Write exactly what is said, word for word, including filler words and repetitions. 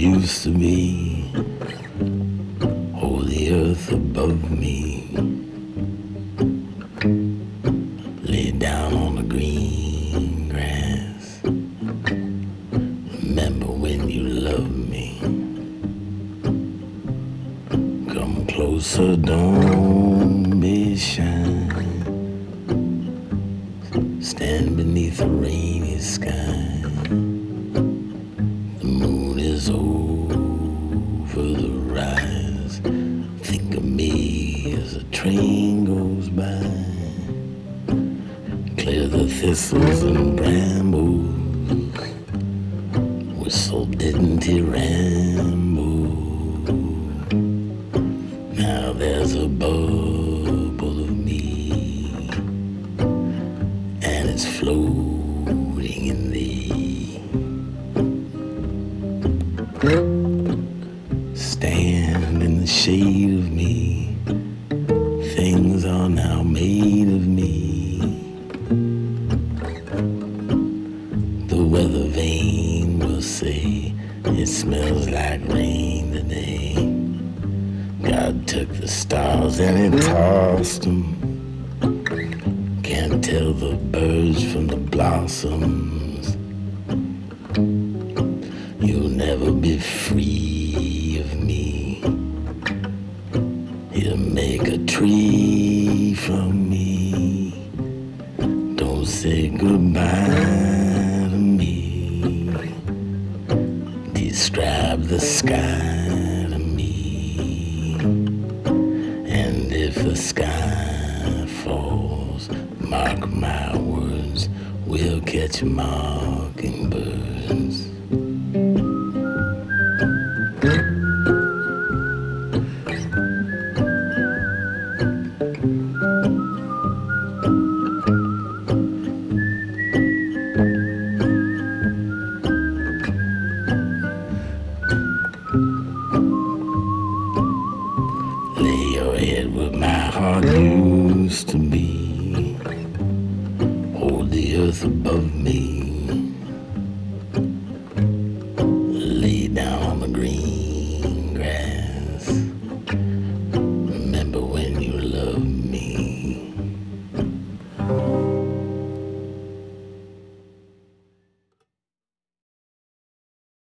used to be. Hold the earth above me. Lay down on the green grass. Remember when you loved me. Come closer, don't be shy. Stand beneath a rainy sky. The moon is over the rise. Think of me as a train goes by. Clear the thistles and brambles. Whistle dignity ramble. Now there's a bubble of me, and it's floating in thee. Stand in the shade of me. Things are now made of me. The weather vane will say it smells like rain today. God took the stars and he tossed them. Can't tell the birds from the blossoms. You'll never be free of me. He'll make a tree from me. Don't say goodbye to me. Describe the sky to me. And if the sky falls, mark my words, we'll catch mockingbirds. Lay your head where my heart used to be. Hold the earth above me. Lay down on the green